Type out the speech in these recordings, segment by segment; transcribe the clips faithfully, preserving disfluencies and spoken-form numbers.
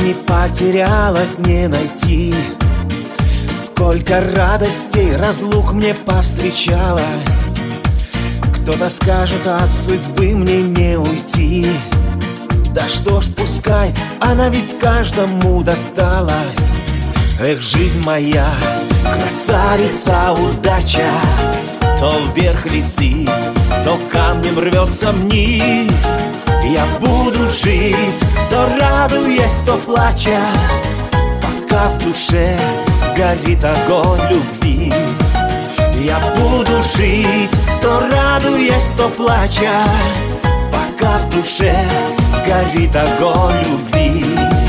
жизни потерялась, не найти. Сколько радостей, разлук мне повстречалось. Кто-то скажет, от судьбы мне не уйти. Да что ж, пускай, она ведь каждому досталась. Эх, жизнь моя, красавица, удача, то вверх летит, то камнем рвется вниз. Я буду жить, то радуясь, то плача, пока в душе горит огонь любви. Я буду жить, то радуясь, то плача, пока в душе горит огонь любви.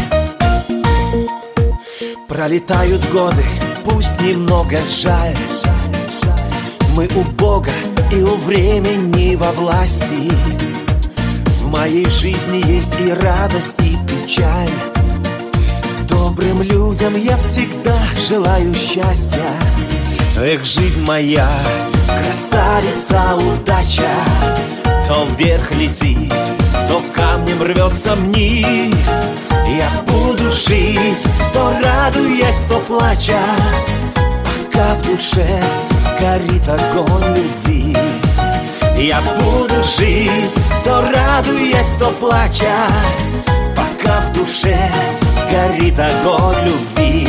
Пролетают годы, пусть немного жаль. Мы у Бога и у времени во власти. В моей жизни есть и радость, и печаль. Добрым людям я всегда желаю счастья. Эх, жизнь моя, красавица, удача, то вверх летит, то камнем рвется вниз. Я буду жить, то радуясь, то плача, пока в душе горит огонь любви. Я буду жить, то радуясь, то плача, пока в душе горит огонь любви.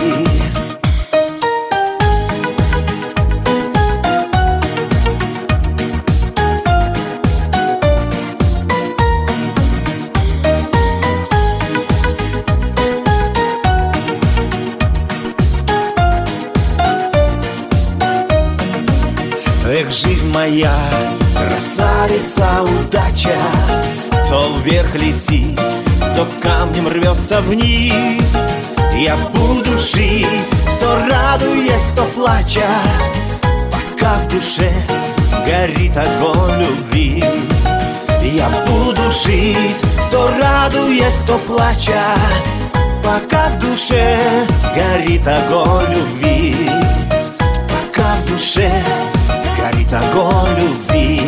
Эх, жизнь моя, красавица, удача, то вверх летит, то камнем рвется вниз. Я буду жить, то радуясь, то плача, пока в душе горит огонь любви. Я буду жить, то радуясь, то плача, пока в душе горит огонь любви. Пока в душе горит огонь любви.